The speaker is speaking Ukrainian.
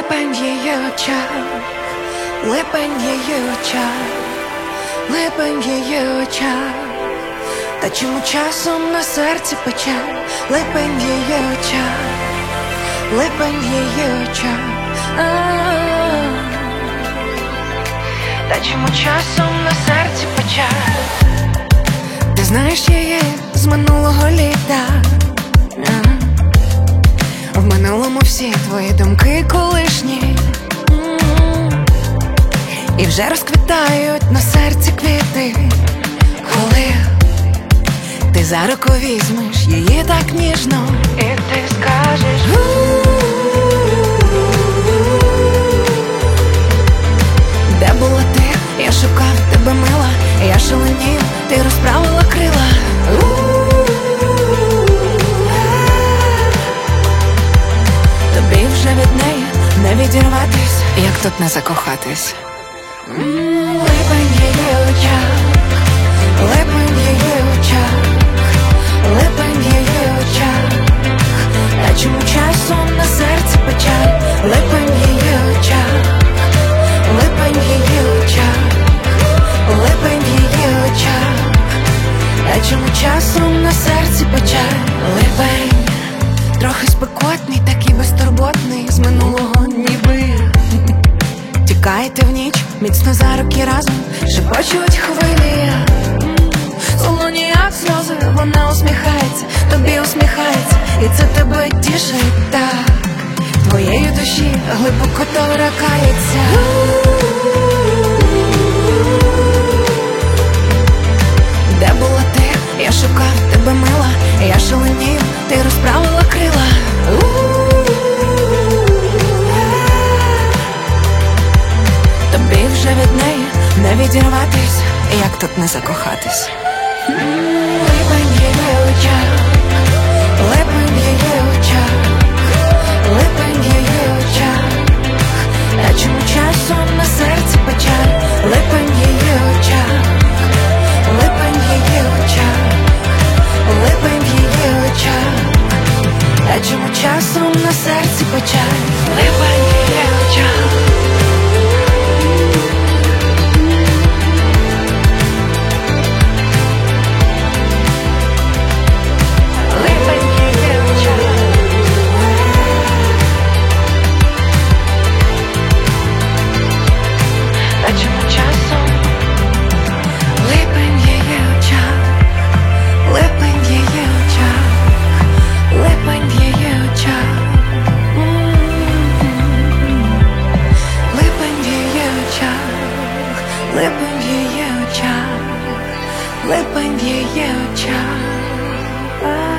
липень в її очах, липень в її очах, липень в її очах. Та чому часом на серці печаль? Липень в її очах, липень в її очах. Та чому часом на серці печаль? Ти знаєш її з минулого літа. В минулому всі твої думки колишні, і вже розквітають на серці квіти, коли ти за руку візьмеш її так ніжно, і ти скажеш: де була ти? Я шукав тебе, мила, я шаленів, ти розправила крила. Тобі вже від неї не відірватись, як тут не закохатись. Липень в її очах, липень в її очах, липень в її очах. А чому часом на серці печаль? Липень в її очах, липень в її очах, липень в її очах. А чому часом на серці печаль? Липень трохи спекотний, такий безтурботний, з минулого ніби. Тікаєте в ніч, міцно за руки разом, шепочуть хвилі. Солоні, як сльози, вона усміхається, тобі усміхається, і це тебе тішить так. Твоєї душі глибоко торкається. Де була ти? Я шукав тебе, мила, я шаленів, ти розправила крила. Тобі вже від неї не відірватись, як тут не закохатись. Липень в її очах, липень в її очах, липень в її очах. А чому часом на серці печаль? Липень в її очах, липень в її очах, липень в її очах. А чому часом на серці печаль? Липень в її очах. Липень в її очах, липень в її очах.